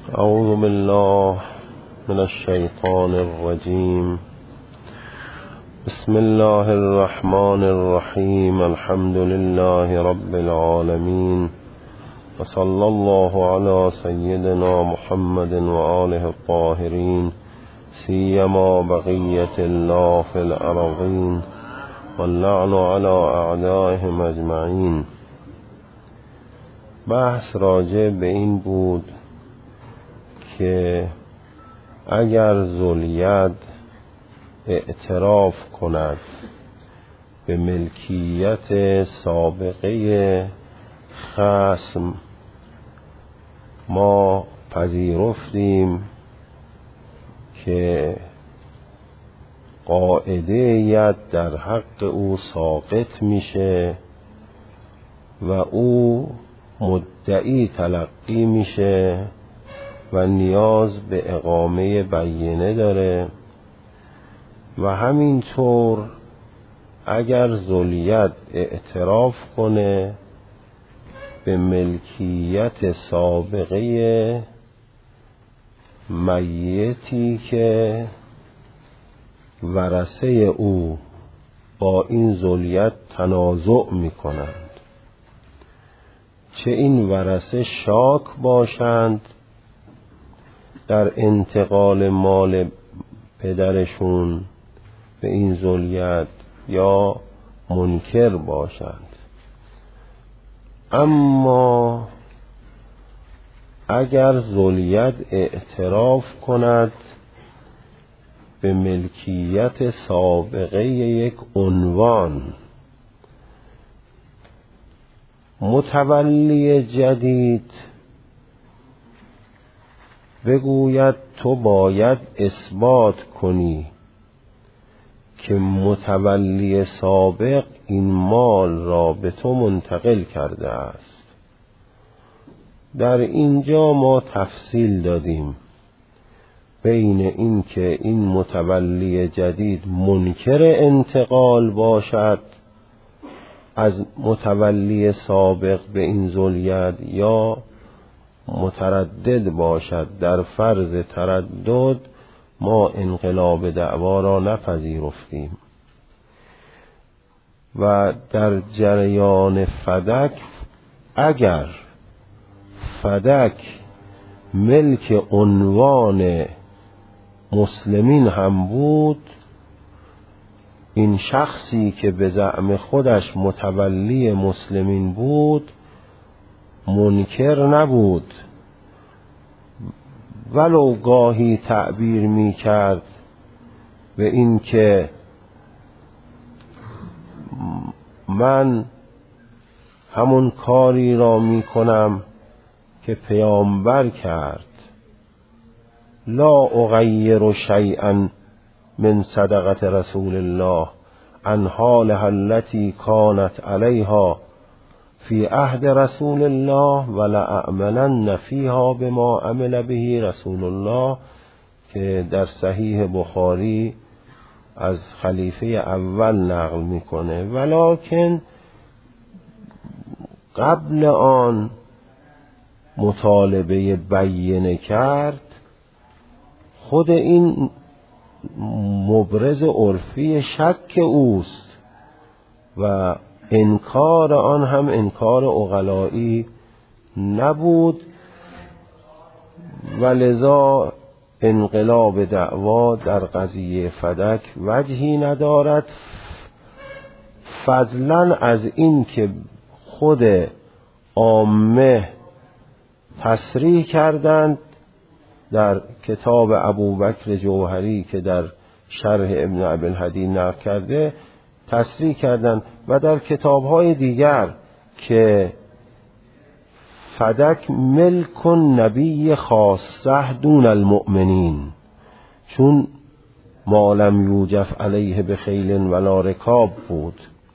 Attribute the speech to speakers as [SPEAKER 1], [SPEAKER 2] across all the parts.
[SPEAKER 1] اعوذ بالله من الشیطان الرجیم. بسم الله الرحمن الرحیم. الحمد لله رب العالمین و صلی الله علی سیدنا محمد و آله الطاهرین سیما بقیة الله فی الارضین واللعن علی اعدائهم اجمعین. بحث راجع به این بود که اگر ذوالید اعتراف کند به ملکیت سابقه خصم، ما پذیرفتیم که قاعده ید در حق او ساقط میشه و او مدعی تلقی میشه و نیاز به اقامه بینه داره. و همینطور اگر ذوالید اعتراف کنه به ملکیت سابقه میتی که ورثه او با این ذوالید تنازع میکنند، چه این ورثه شاک باشند در انتقال مال پدرشون به این ذوالید یا منکر باشند. اما اگر ذوالید اعتراف کند به ملکیت سابقه یک عنوان، متولی جدید بگوید تو باید اثبات کنی که متولی سابق این مال را به تو منتقل کرده است. در اینجا ما تفصیل دادیم بین این که این متولی جدید منکر انتقال باشد از متولی سابق به این ذوالید یا متردد باشد. در فرض تردد ما انقلاب دعوا را نپذیرفتیم. و در جریان فدک، اگر فدک ملک عنوان مسلمین هم بود، این شخصی که به زعم خودش متولی مسلمین بود منکر نبود، ولو گاهی تعبیر می کرد به این که من همون کاری را می کنم که پیامبر کرد، لا اغیر شیئا من صدقه رسول الله عن حالها التي كانت علیها فی عهد رسول الله ولأعملن فیها بما عمل به رسول الله، که در صحیح بخاری از خلیفه اول نقل میکنه. ولکن قبل آن مطالبه بینه کرد، خود این مبرز عرفی شک اوست و انکار آن هم انکار عقلایی نبود، ولذا انقلاب دعوا در قضیه فدک وجهی ندارد، فضلا از این که خود عامه تصریح کردند در کتاب ابوبکر جوهری که در شرح ابن ابی‌الهدی نقل کرده، تصریح کردند و در کتاب‌های دیگر که فدک ملک نبی خاصه دون المؤمنین، چون ما لم یوجف علیه بخیل ولا رکاب بود.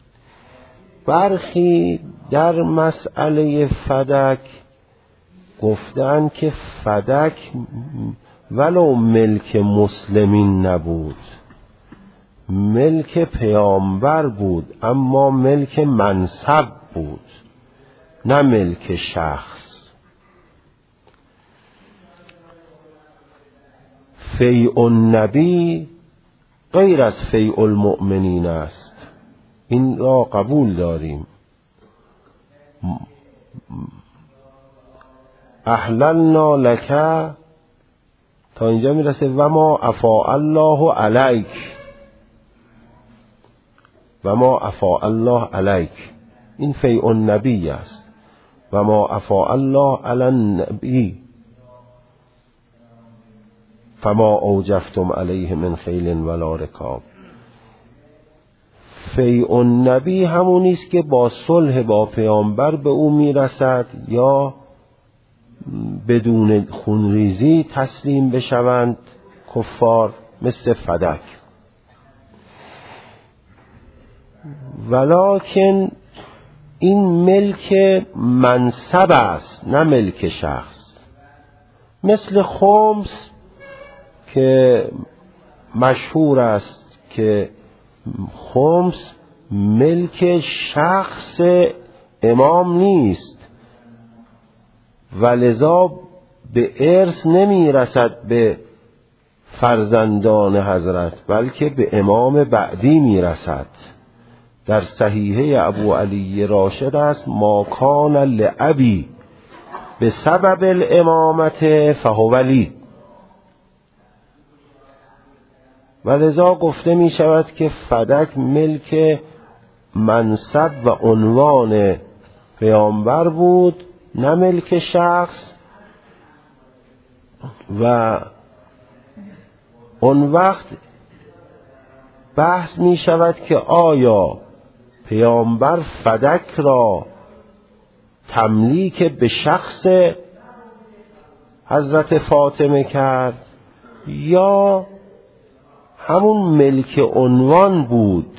[SPEAKER 1] برخی در مسئله فدک گفتند که فدک ولو ملک مسلمین نبود، ملک پیامبر بود، اما ملک منصب بود نه ملک شخص. فیء النبی غیر از فیء المؤمنین است. این را قبول داریم. احللنا لک تا اینجا میرسه و ما افاء الله علیک، و ما افاء الله علیک، این فیء النبی است. و ما افاء الله علی النبی فما اوجفتم علیه من خیل ولا رکاب. فیء النبی همونی است که با صلح با پیامبر به او میرسد یا بدون خونریزی تسلیم بشوند کفار، مثل فدک. ولکن این ملک منصب است نه ملک شخص. مثل خمس که مشهور است که خمس ملک شخص امام نیست و لذا به ارث نمی رسد به فرزندان حضرت، بلکه به امام بعدی می رسد. در صحیحه ابو علی راشد است ما کان لابی به سبب الامامت فهو ولی. و لذا گفته می شود که فدک ملک منصب و عنوان پیامبر بود نه ملک شخص. و اون وقت بحث می شود که آیا پیامبر فدک را تملیک به شخص حضرت فاطمه کرد یا همون ملک عنوان بود،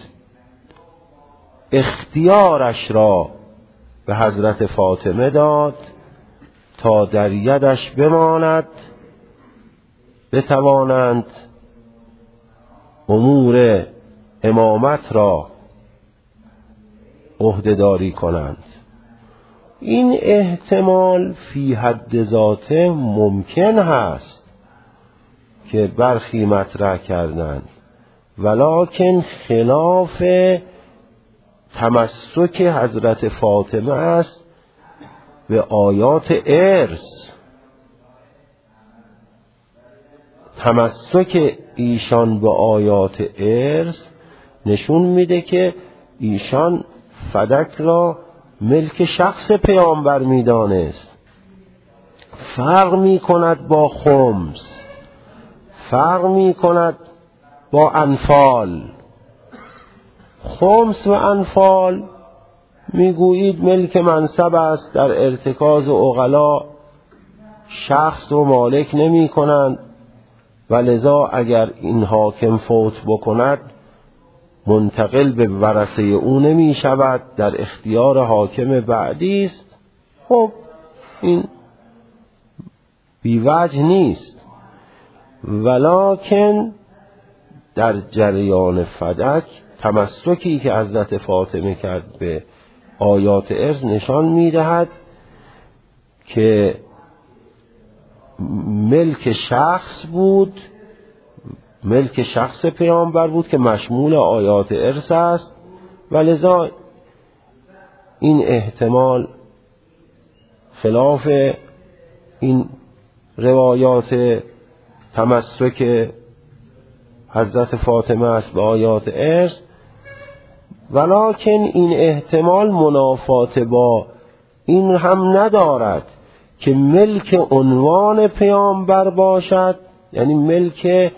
[SPEAKER 1] اختیارش را به حضرت فاطمه داد تا در یدش بماند، بتوانند امور امامت را عهده‌داری کنند. این احتمال فی حد ذاته ممکن هست که برخی مطرح کردند، ولکن خلاف تمسک حضرت فاطمه است به آیات ارث. تمسک ایشان به آیات ارث نشون میده که ایشان فدک را ملک شخص پیامبر میدانست. فرق میکند با خمس، فرق میکند با انفال. خمس و انفال میگویید ملک منصب است، در ارتکاز عقلا شخص رو مالک نمی کنند و لذا اگر این حاکم فوت بکند منتقل به ورثه او نمی شود، در اختیار حاکم بعدی است. خب این بیوجه نیست، ولکن در جریان فدک تمسکی که حضرت فاطمه کرد به آیات ارث نشان می‌دهد که ملک شخص بود، ملک شخص پیامبر بود که مشمول آیات ارث است و لذا این احتمال خلاف این روایات تمسک حضرت فاطمه است به آیات ارث. ولکن این احتمال منافات با این هم ندارد که ملک عنوان پیامبر باشد، یعنی ملک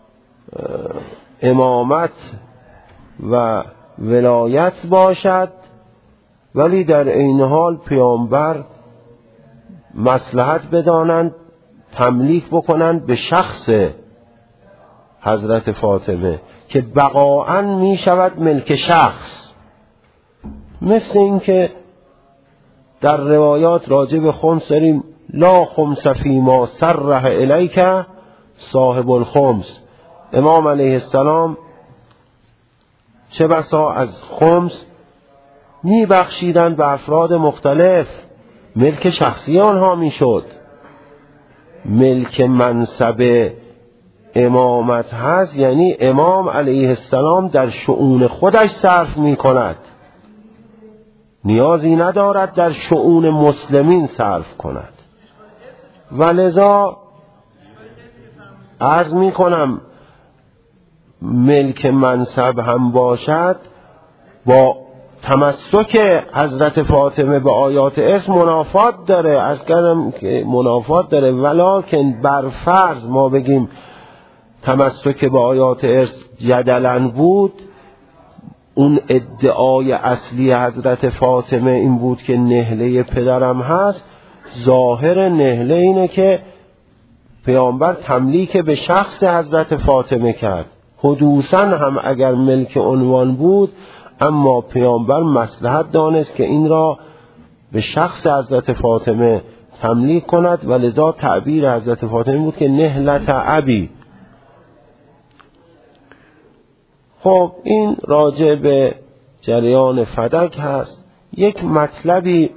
[SPEAKER 1] امامت و ولایت باشد، ولی در این حال پیامبر مصلحت بدانند تملیک بکنند به شخص حضرت فاطمه که بقاعاً می شود ملک شخص. مثل این که در روایات راجع به خمس داریم لا خمس فیما سرح الیک صاحب الخمس. امام علیه السلام چه بسا از خمس می بخشیدن به افراد مختلف، ملک شخصی آنها می شد. ملک منصب امامت هست یعنی امام علیه السلام در شؤون خودش صرف می کند، نیازی ندارد در شؤون مسلمین صرف کند. و لذا عرض می کنم ملک منصب هم باشد، با تمسک حضرت فاطمه به آیات ارث منافات داره. از کردم که منافات داره، ولکن بر فرض ما بگیم تمسک به آیات ارث جدلن بود، اون ادعای اصلی حضرت فاطمه این بود که نهله پدرم هست. ظاهر نهله اینه که پیامبر تملیک به شخص حضرت فاطمه کرد. حدوثاً هم اگر ملک عنوان بود، اما پیامبر مصلحت دانست که این را به شخص حضرت فاطمه تملیک کند و لذا تعبیر حضرت فاطمه بود که نهلت ابی. خب این راجع به جریان فدک هست. یک مطلبی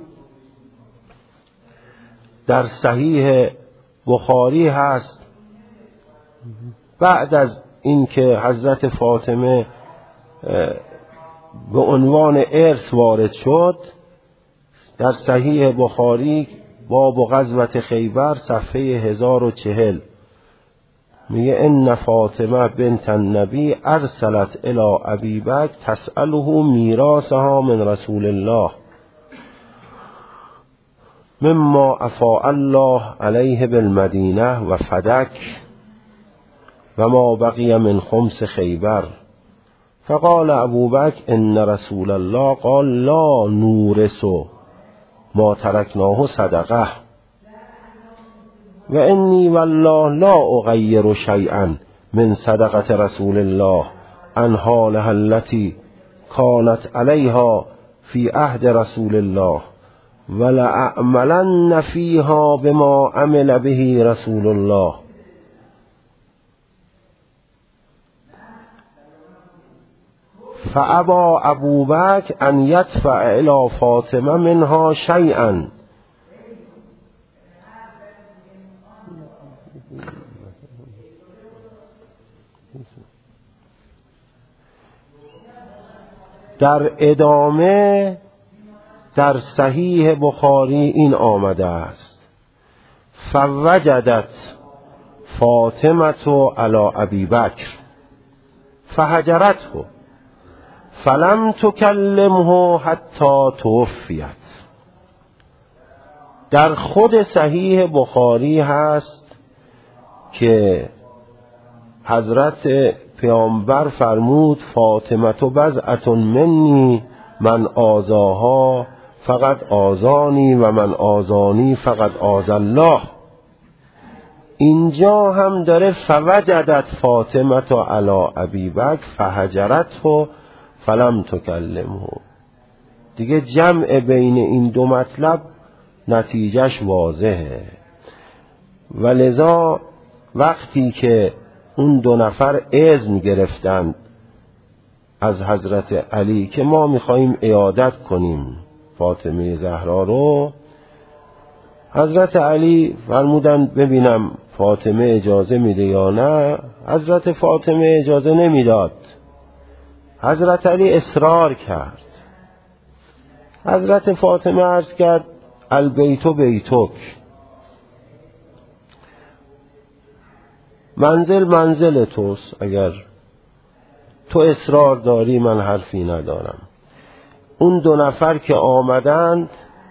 [SPEAKER 1] در صحیح بخاری هست بعد از اینکه حضرت فاطمه به عنوان ارث وارد شد، در صحیح بخاری باب غزوة خیبر صفحه 1040 میگه ان فاطمه بنت النبی ارسلت الی ابی بکر تسأله میراثها من رسول الله مما افاء الله علیه بالمدینه و فدک و ما بقی من خمس خیبر. فقال ابو بکر ان رسول الله قال لا نورث ما ترکناه صدقه و انی والله لا اغیر شیئا من صدقه رسول الله عن حالها التي كانت علیها فی عهد رسول الله ولأعملن فیها بما عمل به رسول الله. فابا ابو بکر ان یدفع الی فاطمه منها شیئا. در ادامه در صحیح بخاری این آمده است فوجدت فاطمه علی ابی بکر فهجرته فلم تکلمه حتی توفیت. در خود صحیح بخاری هست که حضرت پیامبر فرمود فاطمه بضعة منی من آذاها فقط آذانی و من آذانی فقط آذی الله. اینجا هم داره فوجدت فاطمه علی ابی بکر فهجرته فلم تکلمه. دیگه جمع بین این دو مطلب نتیجهش واضحه. ولذا وقتی که اون دو نفر اذن گرفتند از حضرت علی که ما میخواییم عیادت کنیم فاطمه زهرا رو، حضرت علی فرمودن ببینم فاطمه اجازه میده یا نه. حضرت فاطمه اجازه نمیداد. حضرت علی اصرار کرد. حضرت فاطمه عرض کرد البیت بیتک، منزل توست، اگر تو اصرار داری من حرفی ندارم. اون دو نفر که آمدند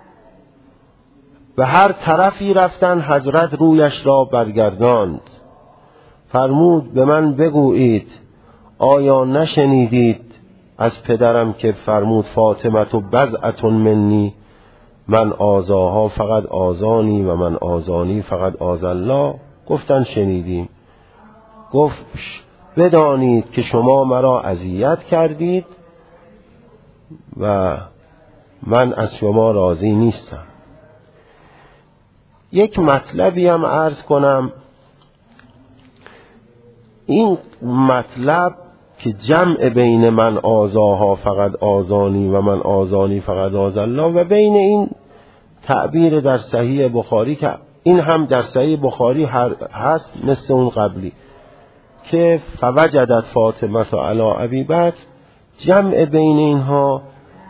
[SPEAKER 1] به هر طرفی رفتن، حضرت رویش را برگرداند فرمود به من بگویید آیا نشنیدید از پدرم که فرمود فاطمه بضعة منی من آذاها فقط آذانی و من آذانی فقط آذی الله. گفتن شنیدیم. گفت بدانید که شما مرا اذیت کردید و من از شما راضی نیستم. یک مطلبی هم عرض کنم. این مطلب که جمع بین من آذاها فقط آذانی و من آذانی فقط آذی الله و بین این تعبیر در صحیح بخاری که این هم در صحیح بخاری هست مثل اون قبلی که فوجدت فاطمه علی ابی بکر، جمع بین اینها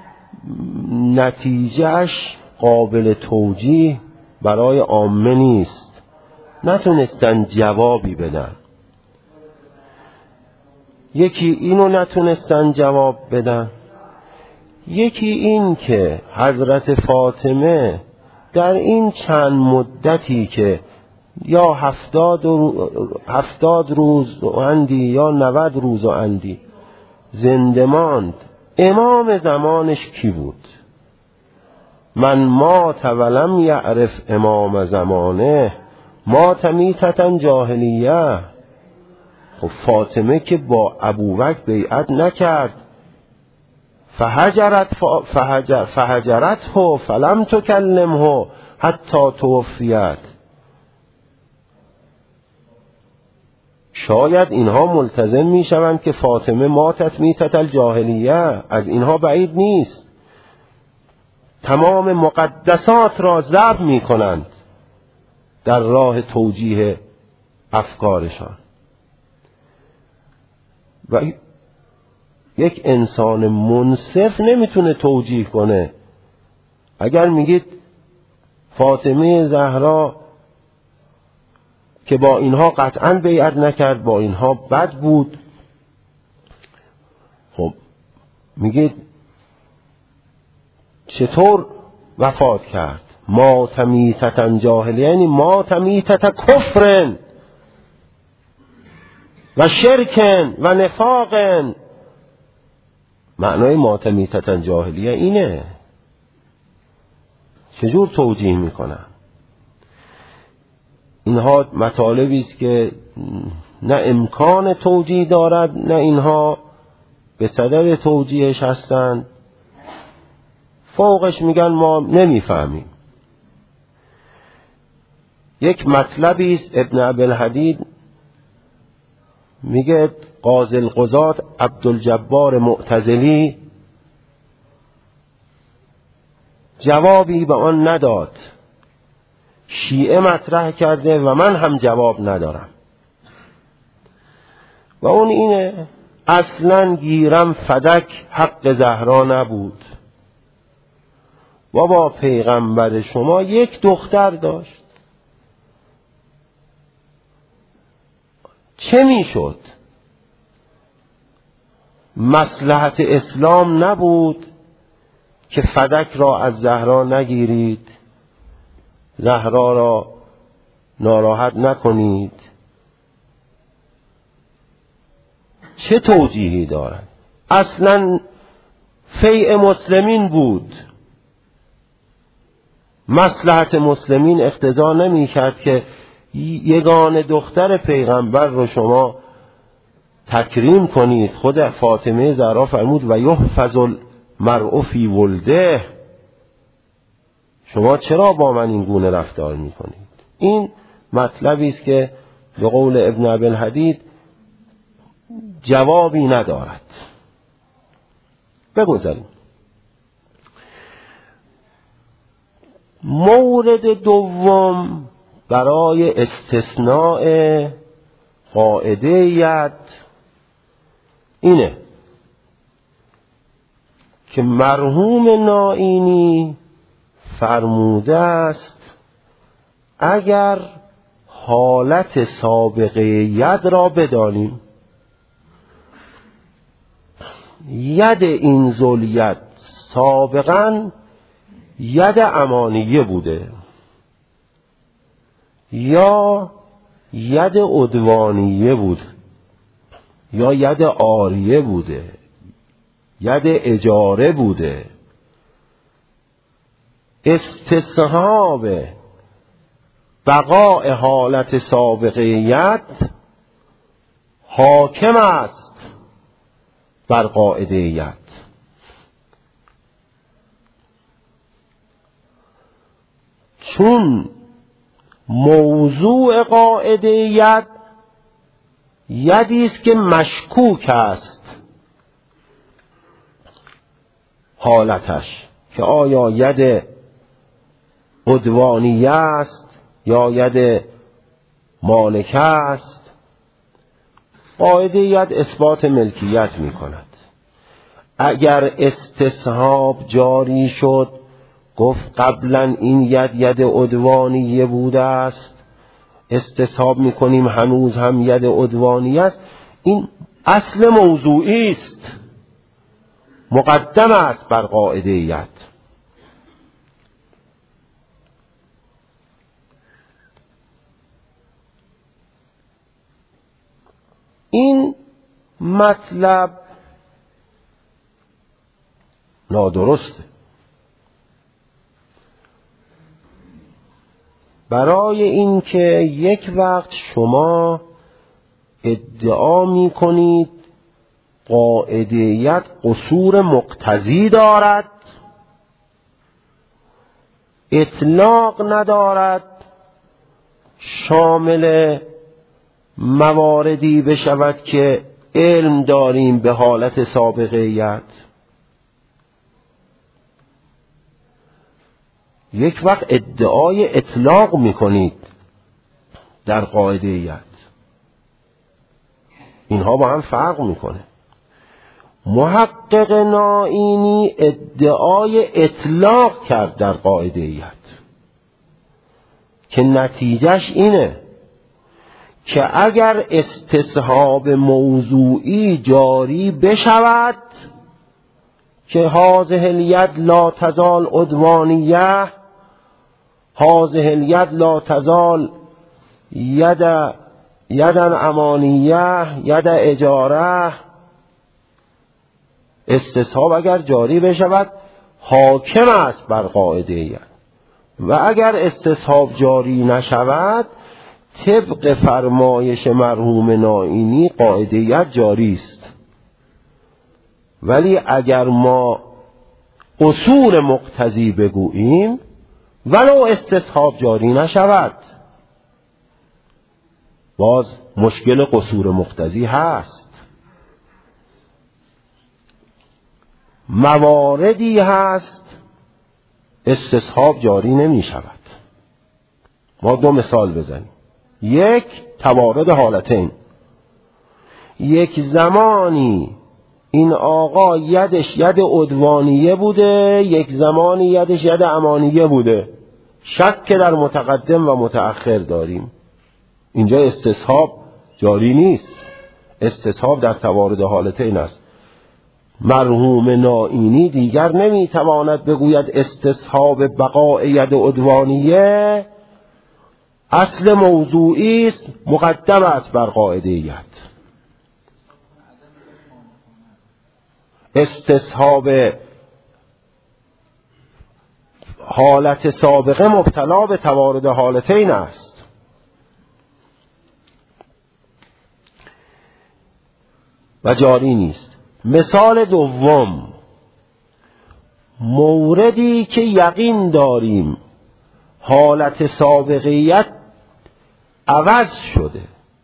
[SPEAKER 1] نتیجهش قابل توجیه برای عامه نیست، نتونستن جوابی بدن. یکی اینو نتونستن جواب بدن، یکی این که حضرت فاطمه در این چند مدتی که یا 70 روز اندی یا 90 روز اندی زنده ماند، امام زمانش کی بود؟ من مات ولم یعرف امام زمانه مات میتة جاهلیه. خب فاطمه که با ابوبکر بیعت نکرد، فهجرته فلم تکلمه حتی توفیت. شاید اینها ملتزم میشوند که فاطمه ماتت میتة الجاهلیه، از اینها بعید نیست. تمام مقدسات را ضبط میکنند در راه توجیه افکارشان. و یک انسان منصف نمیتونه توجیه کنه. اگر میگید فاطمه زهرا که با اینها قطعاً بیعت نکرد، با اینها بد بود، خب میگید چطور وفات کرد؟ مات میتة جاهلیه، یعنی مات میتة کفر و شرک و نفاق. معنای مات میتة جاهلیه اینه. چجور توجیه میکنن؟ اینها مطالبی است که نه امکان توجیه دارد، نه اینها به صدد توجیهش هستند. فوقش میگن ما نمیفهمیم. یک مطلبی است ابن ابوالحدید میگه قاضی القضات عبدالجبار معتزلی جوابی به آن نداد، شیعه مطرح کرده و من هم جواب ندارم. و اون اینه اصلا گیرم فدک حق زهرا نبود و با پیغمبر شما یک دختر داشت. چه میشد؟ مصلحت اسلام نبود که فدک را از زهرا نگیرید، زهرا را ناراحت نکنید؟ چه توجیهی دارد؟ اصلا فیء مسلمین بود. مصلحت مسلمین اقتضا نمی کرد که یگانه دختر پیغمبر رو شما تکریم کنید. خود فاطمه زهرا فرمود و یحفظ المرء فی ولده، شما چرا با من این گونه رفتار می کنید؟ این مطلبی است که به قول ابن ابوالحدید جوابی ندارد. بگذاریم. مورد دوم برای استثناء قاعده ید اینه که مرحوم نائینی فرموده است اگر حالت سابقه ید را بدانیم، ید این ذوالید سابقاً ید امانیه بوده یا ید عدوانیه بود یا ید عاریه بوده، ید اجاره بوده. استصحاب بقاء حالت سابقه ید حاکم است بر قاعده ید. چون موضوع قاعده یدی است که مشکوک است حالتش، که آیا ید عدوانیه است یا ید مالکه است. قاعده ید اثبات ملکیت می کند. اگر استصحاب جاری شد، گفت قبلا این ید عدوانیه بوده است، استصحاب می کنیم هنوز هم ید عدوانیه است، این اصل موضوعی است، مقدم است بر قاعده ید. این مطلب نادرسته. برای اینکه یک وقت شما ادعا می کنید قاعده‌یت قصور مقتضی دارد، اطلاق ندارد، شامل مواردی بشود که علم داریم به حالت سابقه‌یت، یک وقت ادعای اطلاق میکنید در قاعده‌یت. اینها با هم فرق میکنه. محقق نائینی ادعای اطلاق کرد در قاعده‌یت که نتیجهش اینه که اگر استصحاب موضوعی جاری بشود که هذه الید لا تزال عدوانیه، هذه الید لا تزال یدن امانیه، ید اجاره، استصحاب اگر جاری بشود حاکم است بر قاعده. و اگر استصحاب جاری نشود طبق فرمایش مرحوم نائینی قاعده‌یت جاری است. ولی اگر ما قصور مقتضی بگوییم ولو استصحاب جاری نشود، باز مشکل قصور مقتضی هست. مواردی هست استصحاب جاری نمی شود. ما دو مثال بزنیم. یک، توارد حالتین. یک زمانی این آقا یدش ید عدوانیه بوده، یک زمانی یدش ید امانیه بوده، شک که در متقدم و متأخر داریم. اینجا استصحاب جاری نیست، استصحاب در توارد حالتین است. مرحوم نائینی دیگر نمیتواند بگوید استصحاب بقاء ید عدوانیه اصل موضوعی است، مقدم است بر قاعده ید. استصحاب حالت سابقه مبتلا به توارد حالتین است. و جاری نیست. مثال دوم، موردی که یقین داریم حالت سابقیت عوض شده،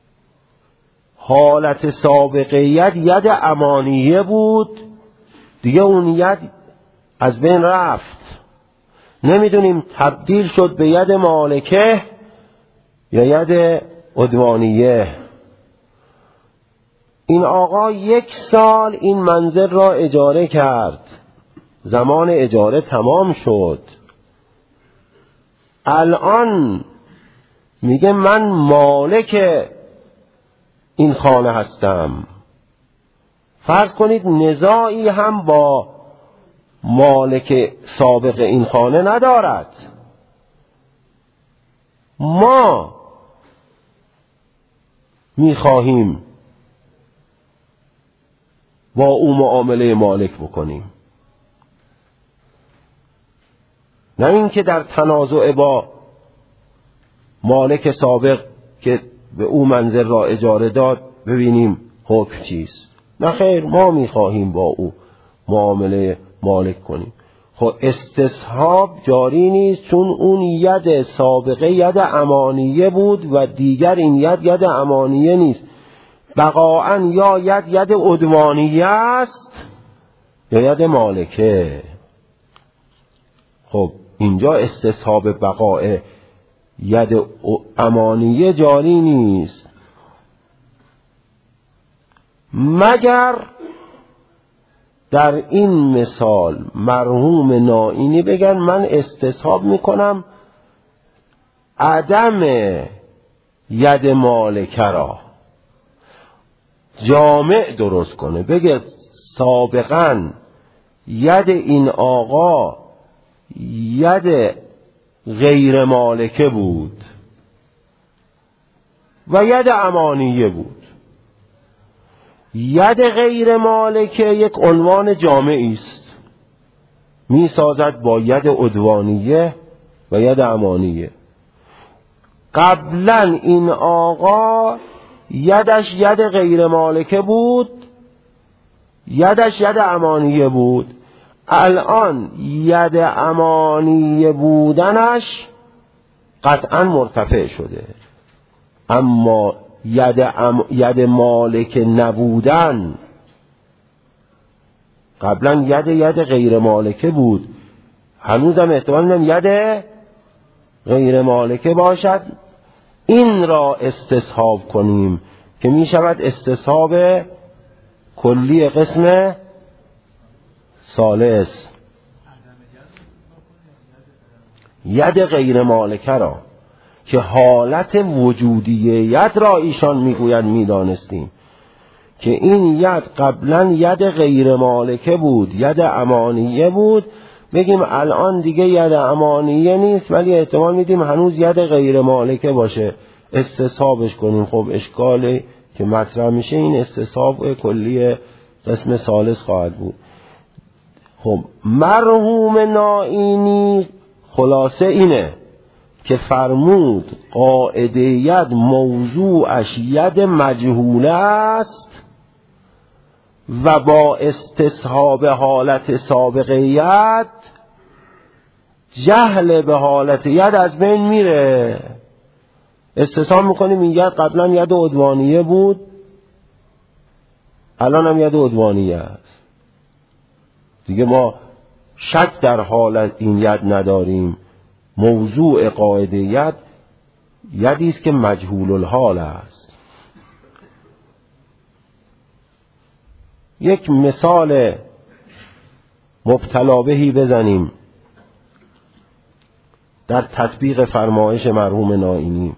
[SPEAKER 1] حالت سابقیت ید امانیه بود، دیگه اون ید از بین رفت، نمیدونیم تبدیل شد به ید مالکه یا ید عدوانیه. این آقا 1 سال این منزل را اجاره کرد، زمان اجاره تمام شد، الان میگه من مالک این خانه هستم. فرض کنید نزاعی هم با مالک سابق این خانه ندارد، ما میخواهیم با او معامله مالک بکنیم، نه اینکه در تنازع با مالک سابق که به او منزل را اجاره داد ببینیم حکم چیست. نه خیر، ما میخواهیم با او معامله مالک کنیم. خب استصحاب جاری نیست، چون اون ید سابقه ید امانیه بود و دیگر این ید امانیه نیست. بقاعاً یا ید عدوانیه است یا ید مالکه. خب اینجا استصحاب بقاء ید امانیه جاری نیست. مگر در این مثال مرحوم نائینی بگن من استصحاب میکنم عدم ید مالکه را، جامع درست کنه، بگه سابقا ید این آقا ید غیر مالکه بود و ید امانیه بود. ید غیر مالکه یک عنوان جامعی است، می سازد با ید عدوانیه و ید امانیه. قبلا این آقا یدش ید غیر مالکه بود، یدش ید امانیه بود. الان ید امانیه بودنش قطعا مرتفع شده، اما ید مالک نبودن، قبلا ید غیر مالکه بود، هنوزم احتمال میدم ید غیر مالکه باشد. این را استصحاب کنیم که می شود استصحاب کلی قسم ثالث، ید غیر مالکه را که حالت وجودیت را ایشان میگوید میدانستیم که این ید قبلا ید غیر مالکه بود، ید امانیه بود، بگیم الان دیگه ید امانیه نیست ولی احتمال میدیم هنوز ید غیر مالکه باشه، استصحابش کنیم. خب اشکالی که مطرح میشه این استصحاب کلی قسم ثالث خواهد بود. خب مرحوم نائینی خلاصه اینه که فرمود قاعده ید موضوعش ید مجهوله است و با استصحاب حالت سابقه ید جهل به حالت ید از بین میره. استصحاب میکنیم این ید قبلا ید عدوانیه بود، الان هم ید عدوانیه است، دیگه ما شک در حالت این ید نداریم. موضوع قاعده ید یدی است که مجهول الحال است. یک مثال مبتلا بهی بزنیم در تطبیق فرمایش مرحوم نائینی.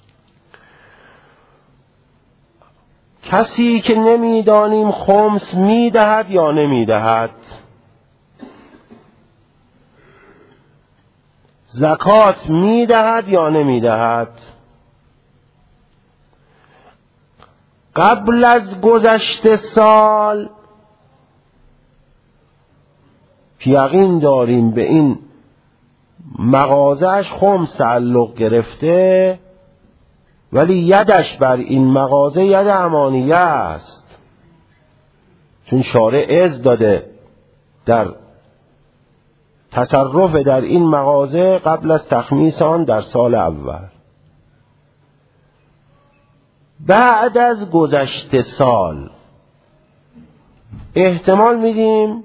[SPEAKER 1] کسی که نمیدانیم خمس میدهد یا نمیدهد، زکات میدهد یا نمیدهد، قبل از گذشته سال یقین داریم به این مغازهش خمس تعلق گرفته ولی یدش بر این مغازه ید امانیه است، چون شارع اذن داده در تصرف در این مغازه قبل از تخمیس آن در سال اول. بعد از گذشته سال احتمال میدیم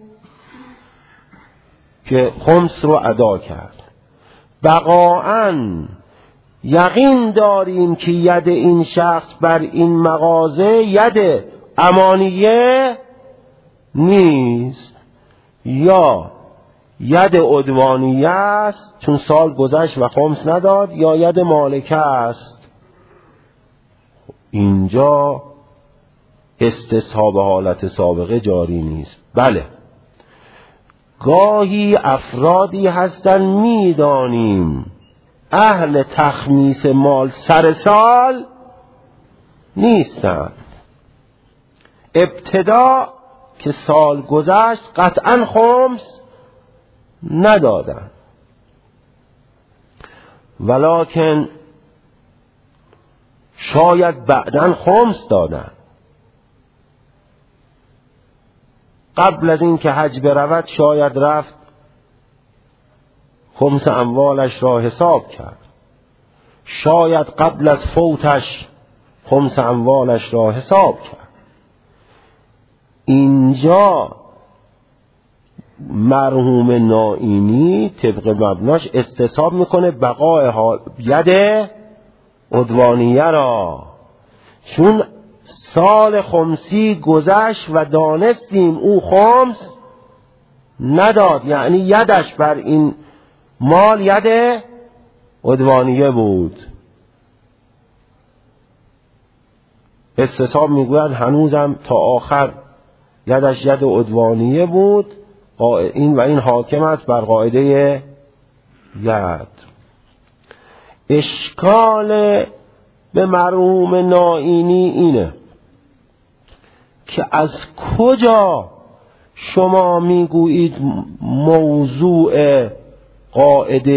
[SPEAKER 1] که خمس رو ادا کرد، بقاعاً یقین داریم که ید این شخص بر این مغازه ید امانیه نیست یا ید عدوانیه است چون سال گذشت و خمس نداد، یا ید مالکه است. اینجا استصحاب حالت سابقه جاری نیست. بله گاهی افرادی هستن میدانیم اهل تخمیس مال سر سال نیستند، ابتدا که سال گذشت قطعا خمس ندادن، ولکن شاید بعداً خمس دادن. قبل از این که حج برود شاید رفت خمس اموالش را حساب کرد، شاید قبل از فوتش خمس اموالش را حساب کرد. اینجا مرحوم نائینی طبق مبناش استصحاب میکنه بقای ید عدوانیه را، چون سال خمسی گذشت و دانستیم او خمس نداد، یعنی یدش بر این مال ید عدوانیه بود. استصحاب میگوید هنوزم تا آخر یدش ید عدوانیه بود. این حاکم است بر قاعده ید. اشکال به مرحوم نائینی اینه که از کجا شما میگویید موضوع قاعده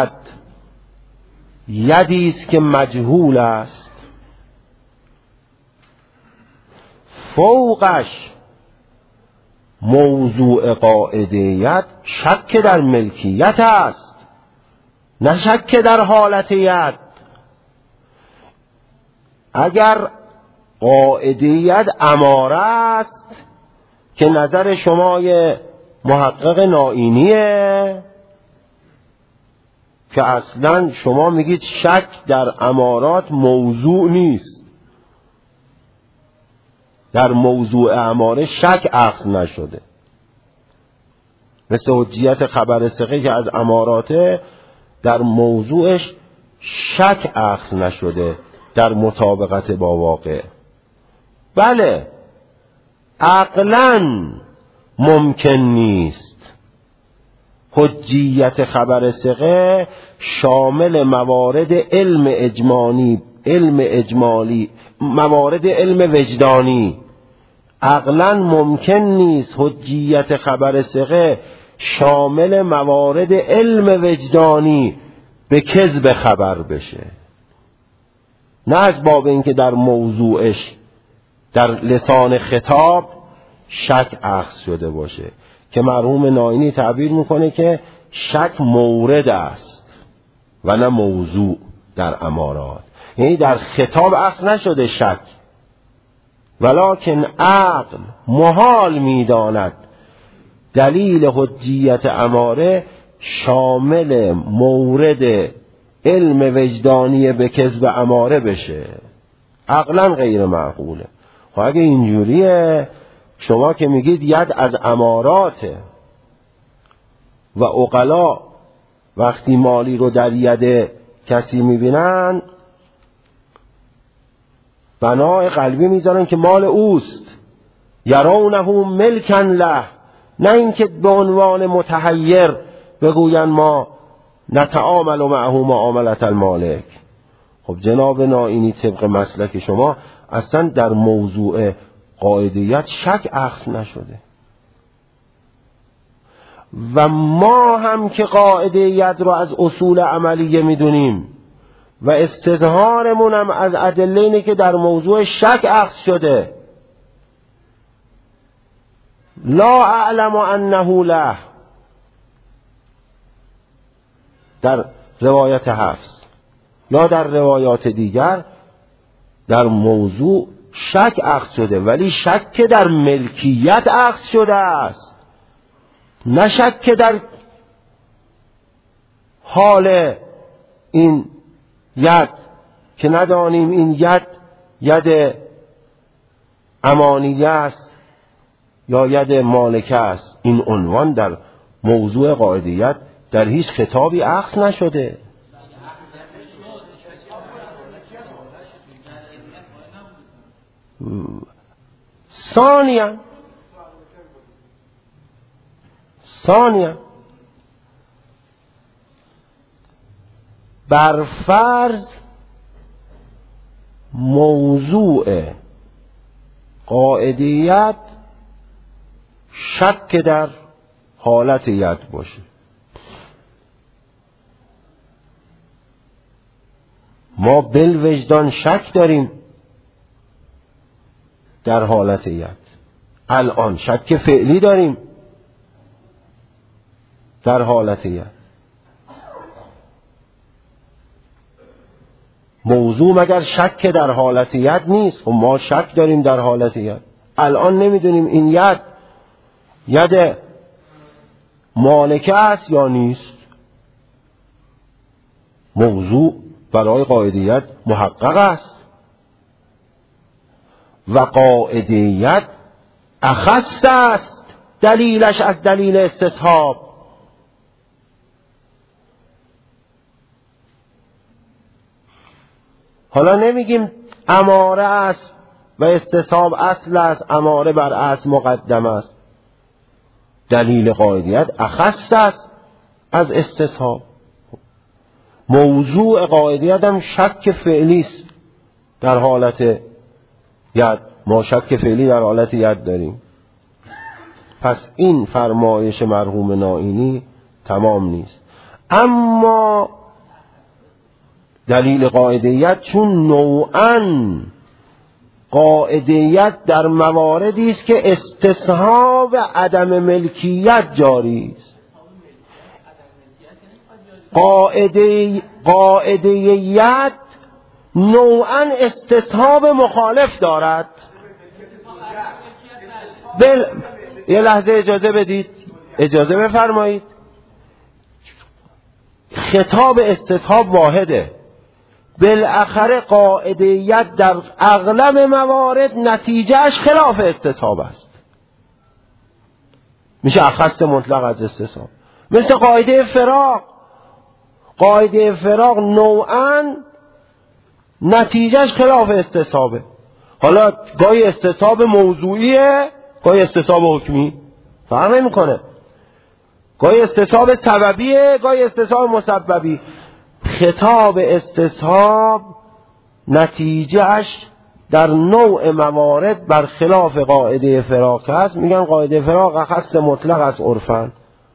[SPEAKER 1] یدی است که مجهول است، فوقش موضوع قاعده ید شک در ملکیت است، نه شک در حالت ید. اگر قاعده ید اماره است که نظر شمای محقق نائینیه که اصلا شما میگید شک در امارات موضوع نیست، در موضوع اماره شک اخذ نشده، مثل حجیت خبر ثقه که از اماراته در موضوعش شک اخذ نشده در مطابقت با واقع. بله عقلاً ممکن نیست حجیت خبر ثقه شامل موارد علم اجمالی موارد علم وجدانی. عقلاً ممکن نیست حجیت خبر ثقه شامل موارد علم وجدانی به کذب خبر بشه، نه از باب اینکه در موضوعش در لسان خطاب شک اخذ شده باشه، که مرحوم نائینی تعبیر میکنه که شک مورد است و نه موضوع در امارات، یعنی در خطاب اخذ نشده شک، ولکن عقل محال میداند دلیل حجیت اماره شامل مورد علم وجدانی به کذب اماره بشه. عقلا غیر معقوله. خب اگه اینجوریه، شما که میگید ید از اماراته و عقلا وقتی مالی رو در ید کسی میبینن بنای قلبی میذارن که مال اوست، یرونه ملکن له، نه اینکه به عنوان متحیر بگوین ما نتعامل معه معاملت المالک. خب جناب نائینی طبق مسلک شما اصلا در موضوع قاعدیت شک اخذ نشده و ما هم که قاعدیت رو از اصول عملیه میدونیم و استظهارمون هم از ادله اینه که در موضوع شک اخذ شده. لا اعلم انه له در روایت حفص، لا در روایات دیگر در موضوع شک اخذ شده، ولی شک که در ملکیت اخذ شده است، نه شک که در حال این ید که ندانیم این ید امانیه است یا ید مالکه است. این عنوان در موضوع قاعدیت در هیچ خطابی اخذ نشده. ثانیا بر فرض موضوع قاعدیت شک در حالت ید باشه، ما بالوجدان شک داریم در حالت ید، الان شک فعلی داریم در حالت ید. موضوع مگر شک در حالت ید نیست؟ و ما شک داریم در حالت ید، الان نمیدونیم این ید مالکه است یا نیست. موضوع برای قاعدیت محقق است و قاعده‌یت اخص است دلیلش از دلیل استصحاب. حالا نمیگیم اماره است و استصحاب اصل است، اماره بر اصل مقدم است. دلیل قاعدیت اخص است از استصحاب. موضوع قاعدیت هم شک فعلی است در حالت ید. ما شک فعلی در حالت ید داریم. پس این فرمایش مرحوم نائینی تمام نیست. اما دلیل قاعدیت چون نوعاً قاعدیت در مواردی است که استصحاب عدم ملکیت جاری است. قاعدیت نوعاً استصحاب مخالف دارد. یه لحظه اجازه بدید، اجازه بفرمایید. خطاب استصحاب واحده. بالاخره قاعدیت در اغلب موارد نتیجهش خلاف استصحاب است. میشه اخص مطلق از استصحاب. مثل قاعده فراق. قاعده فراق نوعاً نتیجهش خلاف استصحابه. حالا گاهی استصحاب موضوعیه، گاهی استصحاب حکمی، فرق نمیکنه. گاهی استصحاب سببیه، گاهی استصحاب مسببی. خطاب استصحاب نتیجهش در نوع موارد برخلاف قاعده فراق است. میگن قاعده فراق اخص مطلق از عرفاً.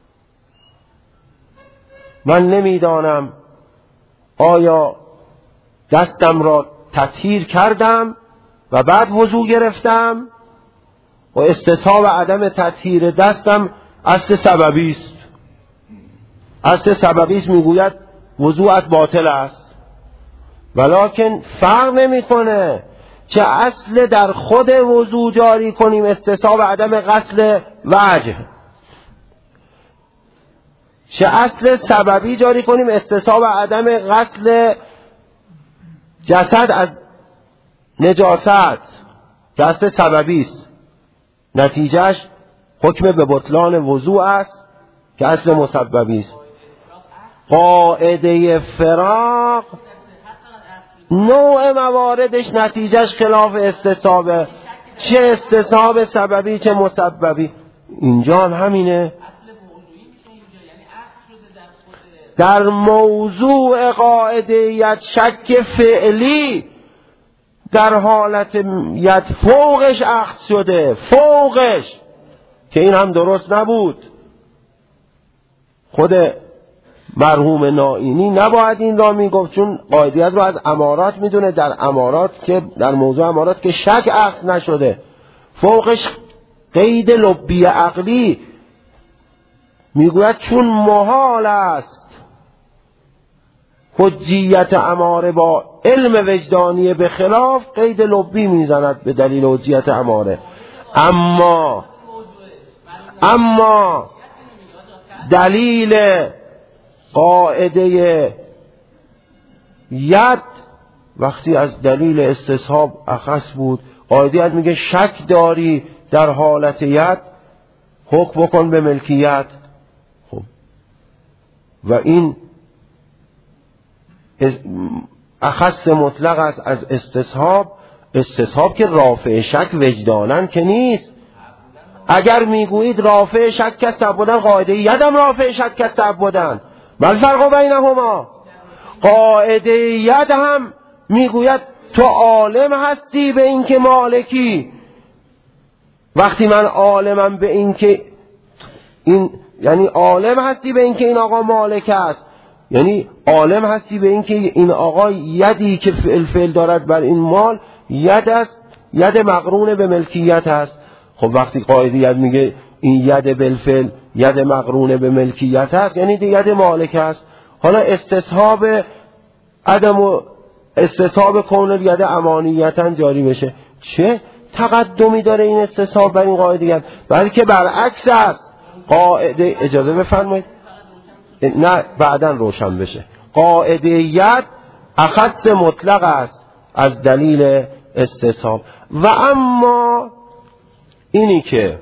[SPEAKER 1] من نمیدانم آیا دستم را تطهیر کردم و بعد وضو گرفتم و استصحاب عدم تطهیر دستم اصل سببی است. اصل سببی است میگوید وضوعت باطل است. ولکن فرق نمیکنه چه اصل در خود وضو جاری کنیم، استصحاب عدم غسل وجه، چه اصل سببی جاری کنیم، استصحاب عدم غسل جسد از نجاست، که اصل سببی است. نتیجهش حکم به بطلان وضوء است که اصل مسببی است. قاعده فراق نوع مواردش نتیجهش خلاف استصحابه، چه استصحاب سببی چه مسببی. اینجا هم همینه. در موضوع قاعده‌یت شک فعلی در حالت ید فوقش اخذ شده، فوقش، که این هم درست نبود. خود مرحوم نائینی نباید این را میگفت، چون قاعدیت رو از امارات میدونه. در امارات که در موضوع امارات که شک اخذ نشده، فوقش قید لبی عقلی میگوید چون محال است حجیت اماره با علم وجدانی به خلاف، قید لبی میزند به دلیل حجیت اماره. اما دلیل قاعده ید وقتی از دلیل استصحاب اخص بود، قاعده ید میگه شک داری در حالت ید، حکم بکن به ملکیت. خب و این اخص مطلق است از استصحاب. استصحاب که رافع شک وجدانن که نیست. اگر میگویید رافع شک است تعبدن، قاعده یدم رافع شک است تعبدن. بل فرق بینهما. قاعده ید هم میگوید تو عالم هستی به این که مالکی. وقتی من عالمم به این که این، یعنی عالم هستی به این که این آقا مالک است، یعنی عالم هستی به این که این آقا یدی که فعل دارد بر این مال ید است، ید مقرون به ملکیت است. خب وقتی قاعده ید میگه این ید بالفعل ید مقرون به ملکیت است، یعنی ید مالک است. حالا استصحاب عدم و استصحاب کون ید امانیتا جاری بشه، چه تقدمی داره این استصحاب بر این قاعده ید؟ بلکه برعکس است. قاعده، اجازه بفرمایید، نه بعداً روشن بشه. قاعده ید اخص مطلق است از دلیل استصحاب. و اما اینی که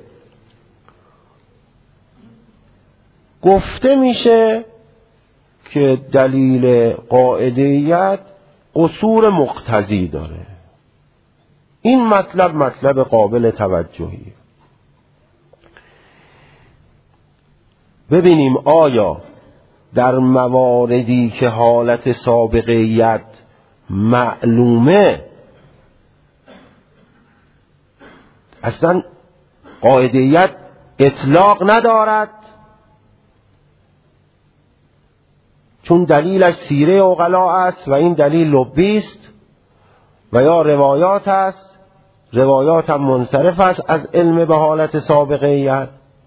[SPEAKER 1] گفته میشه که دلیل قاعده‌ایت قصور مقتضی داره، این مطلب قابل توجهی. ببینیم آیا در مواردی که حالت سابقیت معلومه اصلا قاعده‌ایت اطلاق ندارد، چون دلیلش سیره عقلا است و این دلیل لبی است و یا روایات است، روایات هم منصرف است از علم به حالت سابقیت.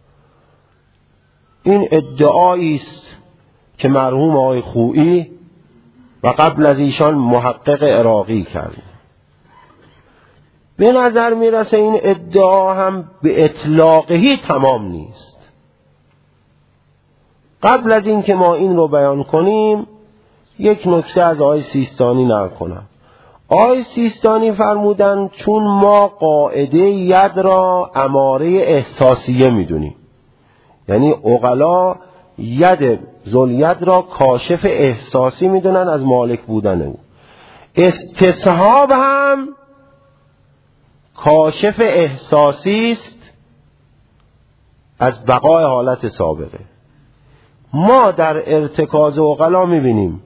[SPEAKER 1] این ادعایی است که مرحوم آقای خویی و قبل از ایشان محقق عراقی کرد. به نظر میرسه این ادعا هم به اطلاقی تمام نیست. قبل از این که ما این رو بیان کنیم یک نکته از آقای سیستانی نقل کنم. آقای سیستانی فرمودند چون ما قاعده ید را اماره احساسیه میدونیم، یعنی عقلا ید ذوالید را کاشف احساسی میدونن از مالک بودن او، استصحاب هم کاشف احساسی است از بقای حالت سابقه. ما در ارتکاز عقلا میبینیم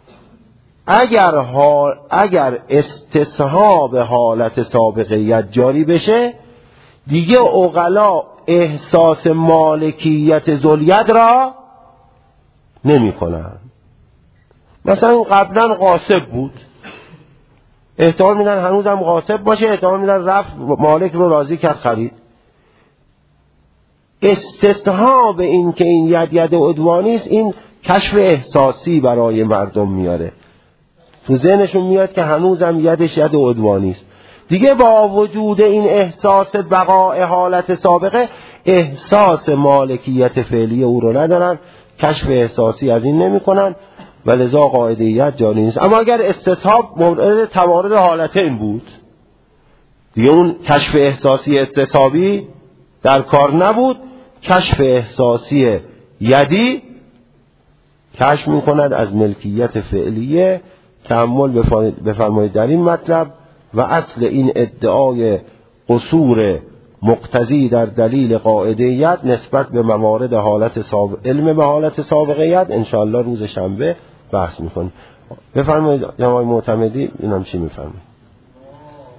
[SPEAKER 1] اگر استصحاب حالت سابقیت جاری بشه دیگه عقلا احساس مالکیت ذوالید را نمی کنن. مثلا قبلا غاصب بود، احتمال میدن هنوزم غاصب باشه، احتمال میدن رفت مالک رو راضی کرد خرید. استصحاب این که این ید عدوانی است، این کشف احساسی برای مردم میاره، تو ذهنشون میاد که هنوزم یدش ید عدوانی است. دیگه با وجود این احساس بقای حالت سابقه احساس مالکیت فعلی او رو ندارن، کشف احساسی از این نمی کنن و لذا قاعده‌ایت جاری نیست. اما اگر استصحاب مورد توارد حالتین بود دیگه اون کشف احساسی استصحابی در کار نبود، کشف احساسی یدی کشف می کند از ملکیت فعلیه. تأمل بفرمایید در این مطلب و اصل این ادعای قصور مقتضی در دلیل قاعده‌ایت نسبت به موارد علم به حالت سابقیت انشاءالله روز شنبه بحث میکنیم. بفرمایید جناب معتمدی، اینم چی میفرمایید؟